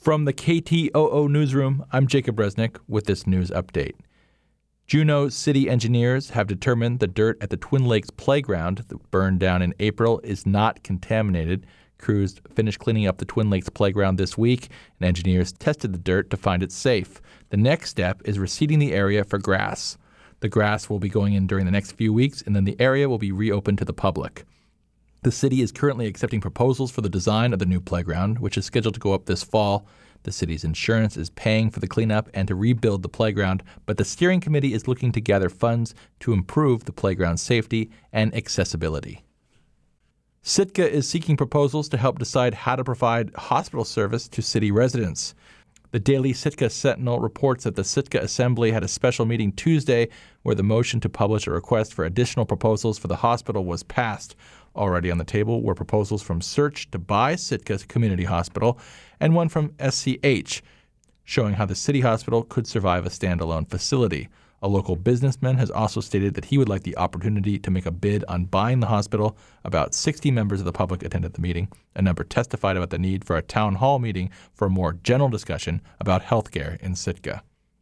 From the KTOO newsroom, I'm Jacob Resnick with this news update. Juneau city engineers have determined the dirt at the Twin Lakes playground that burned down in April is not contaminated. Crews finished cleaning up the Twin Lakes playground this week, and engineers tested the dirt to find it safe. The next step is reseeding the area for grass. The grass will be going in during the next few weeks, and then the area will be reopened to the public. The city is currently accepting proposals for the design of the new playground, which is scheduled to go up this fall. The city's insurance is paying for the cleanup and to rebuild the playground, but the steering committee is looking to gather funds to improve the playground's safety and accessibility. Sitka is seeking proposals to help decide how to provide hospital service to city residents. The Daily Sitka Sentinel reports that the Sitka Assembly had a special meeting Tuesday where the motion to publish a request for additional proposals for the hospital was passed. Already on the table were proposals from Search to buy Sitka's community hospital and one from SCH, showing how the city hospital could survive a standalone facility. A local businessman has also stated that he would like the opportunity to make a bid on buying the hospital. About 60 members of the public attended the meeting. A number testified about the need for a town hall meeting for a more general discussion about health care in Sitka.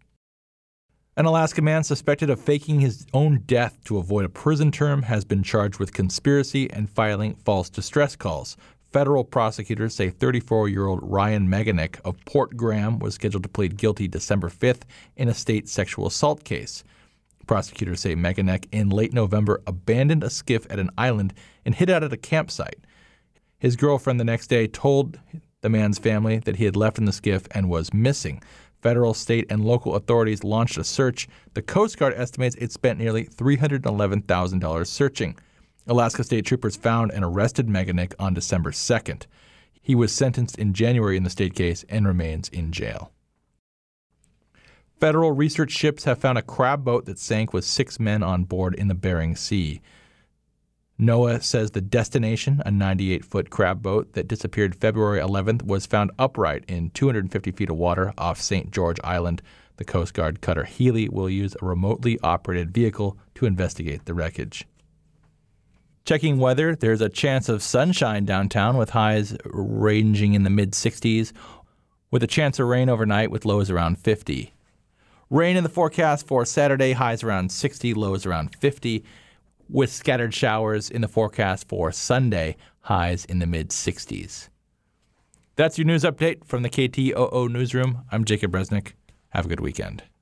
An Alaska man suspected of faking his own death to avoid a prison term has been charged with conspiracy and filing false distress calls. Federal prosecutors say 34-year-old Ryan Meganick of Port Graham was scheduled to plead guilty December 5th in a state sexual assault case. Prosecutors say Meganick in late November abandoned a skiff at an island and hid out at a campsite. His girlfriend the next day told the man's family that he had left in the skiff and was missing. Federal, state, and local authorities launched a search. The Coast Guard estimates it spent nearly $311,000 searching. Alaska state troopers found and arrested Meganick on December 2nd. He was sentenced in January in the state case and remains in jail. Federal research ships have found a crab boat that sank with 6 men on board in the Bering Sea. NOAA says the Destination, a 98-foot crab boat that disappeared February 11th, was found upright in 250 feet of water off St. George Island. The Coast Guard cutter Healy will use a remotely operated vehicle to investigate the wreckage. Checking weather, there's a chance of sunshine downtown with highs ranging in the mid-60s, with a chance of rain overnight with lows around 50. Rain in the forecast for Saturday, highs around 60, lows around 50, with scattered showers in the forecast for Sunday, highs in the mid-60s. That's your news update from the KTOO newsroom. I'm Jacob Resnick. Have a good weekend.